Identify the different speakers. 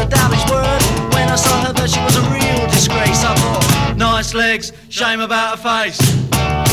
Speaker 1: a devilish word. When I saw her, that she was a real disgrace. I thought, nice legs, shame about her face.